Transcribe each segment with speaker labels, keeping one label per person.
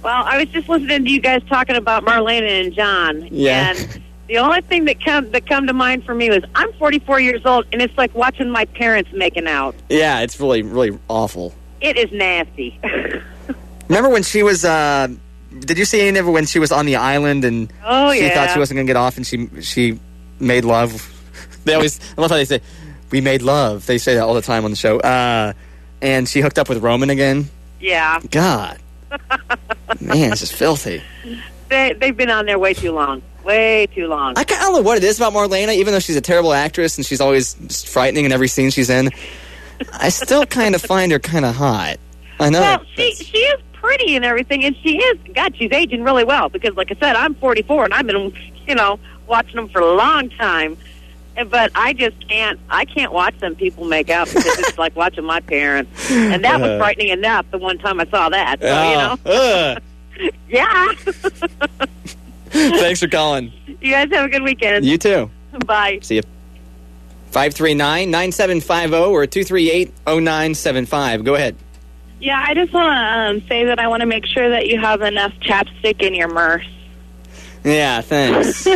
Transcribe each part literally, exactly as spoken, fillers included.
Speaker 1: Well, I was just listening to you guys talking about Marlena and John.
Speaker 2: Yeah.
Speaker 1: And the only thing that come that come to mind for me was I'm forty-four years old, and it's like watching my parents making out.
Speaker 2: Yeah, it's really, really awful.
Speaker 1: It is nasty.
Speaker 2: Remember when she was, uh, did you see any of it when she was on the island and
Speaker 1: oh,
Speaker 2: she
Speaker 1: yeah.
Speaker 2: thought she wasn't going to get off and she she made love? They always, I love how they say, we made love. They say that all the time on the show. Uh, and she hooked up with Roman again.
Speaker 1: Yeah.
Speaker 2: God. Man, it's just filthy.
Speaker 1: They, they've been on there way too long. Way too long.
Speaker 2: I, I don't know what it is about Marlena, even though she's a terrible actress and she's always just frightening in every scene she's in. I still kind of find her kind of hot. I know.
Speaker 1: Well, she, she is pretty and everything, and she is, God, she's aging really well because, like I said, I'm forty-four, and I've been, you know, watching them for a long time. But I just can't, I can't watch them people make out because it's like watching my parents. And that was frightening enough the one time I saw that. So,
Speaker 2: oh,
Speaker 1: you know. Yeah.
Speaker 2: Thanks for calling.
Speaker 1: You guys have a good weekend.
Speaker 2: You too.
Speaker 1: Bye.
Speaker 2: See you. five three nine, nine seven five zero or two three eight, zero nine seven five. Go ahead.
Speaker 3: Yeah, I just want to um, say that I want to make sure that you have enough chapstick in your Merce.
Speaker 2: Yeah, thanks.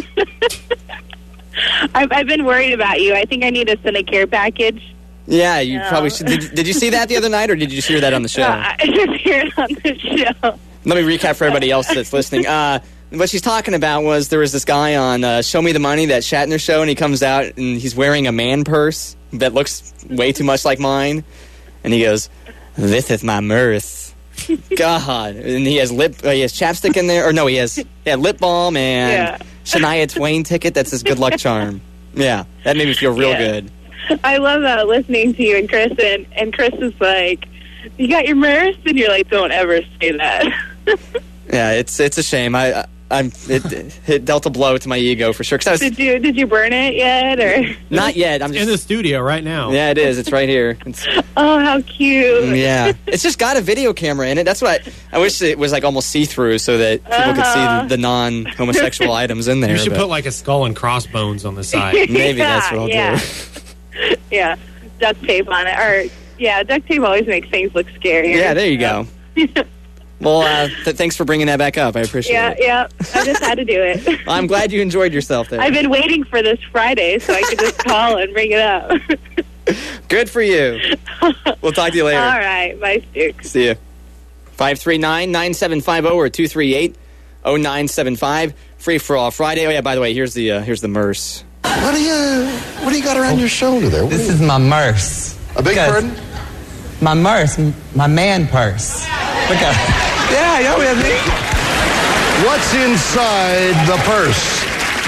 Speaker 3: I've, I've been worried about you. I think I need a Cinecare package.
Speaker 2: Yeah, you
Speaker 3: No.
Speaker 2: probably should. Did, did you see that the other night, or did you just hear that on the show?
Speaker 3: Uh, I just hear it on the show.
Speaker 2: Let me recap for everybody else that's listening. Uh, what she's talking about was there was this guy on uh, Show Me the Money, that Shatner show, and he comes out and he's wearing a man purse that looks way too much like mine. And he goes, "This is my Merce." God. And he has lip, uh, he has chapstick in there. Or no, he has yeah, lip balm and
Speaker 3: Yeah.
Speaker 2: Shania Twain ticket. That's his good luck charm. Yeah, that made me feel real
Speaker 3: Yeah.
Speaker 2: good.
Speaker 3: I love uh, listening to you and Chris, and, and Chris is like, "You got your Merce?" And you're like, "Don't ever say that."
Speaker 2: Yeah, it's it's a shame. I, I I'm it, it dealt a blow to my ego for sure. 'Cause I was,
Speaker 3: Did you did you burn it yet, or?
Speaker 2: not yet. I'm just
Speaker 4: in the studio right now.
Speaker 2: Yeah, it is. It's right here. It's,
Speaker 3: Oh, how cute!
Speaker 2: yeah, it's just got a video camera in it. That's what I, I wish it was like almost see through so that people
Speaker 3: Uh-huh.
Speaker 2: could see the, the non homosexual items in there.
Speaker 4: You should
Speaker 2: but
Speaker 4: put like a skull and crossbones on the side.
Speaker 2: maybe
Speaker 3: Yeah,
Speaker 2: that's what I'll
Speaker 3: yeah.
Speaker 2: do.
Speaker 3: Yeah, duct tape on it, or yeah, duct tape always makes things look scarier.
Speaker 2: Yeah, there you go. Well, uh, th- thanks for bringing that back up. I appreciate
Speaker 3: Yeah,
Speaker 2: it.
Speaker 3: yeah. I just had to do it.
Speaker 2: Well, I'm glad you enjoyed yourself there.
Speaker 3: I've been waiting for this Friday so I could just call and bring it up.
Speaker 2: Good for you. We'll talk to you later.
Speaker 3: All right. Bye, Stu.
Speaker 2: See you. five three nine, nine seven five zero or two three eight, zero nine seven five. Free for all Friday. Oh, yeah, by the way, here's the uh, here's the Merce.
Speaker 5: What do you What do you got around your shoulder there? What
Speaker 6: This
Speaker 5: do
Speaker 6: is my Merce.
Speaker 5: you, a big
Speaker 6: Because-
Speaker 5: pardon?
Speaker 6: My Merce, m- my man purse. Look at Yeah, y'all with me?
Speaker 5: What's inside the purse?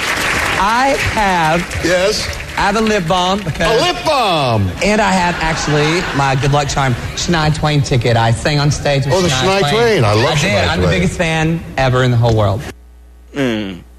Speaker 6: I have,
Speaker 5: Yes,
Speaker 6: I have a lip balm
Speaker 5: a
Speaker 6: because,
Speaker 5: lip balm.
Speaker 6: and I have actually my good luck charm, Shania Twain ticket. I sang on stage with
Speaker 5: Oh, the Shania Twain. I love
Speaker 6: I did.
Speaker 5: Shania
Speaker 6: I'm the
Speaker 5: Twain.
Speaker 6: biggest fan ever in the whole world.
Speaker 2: Mm.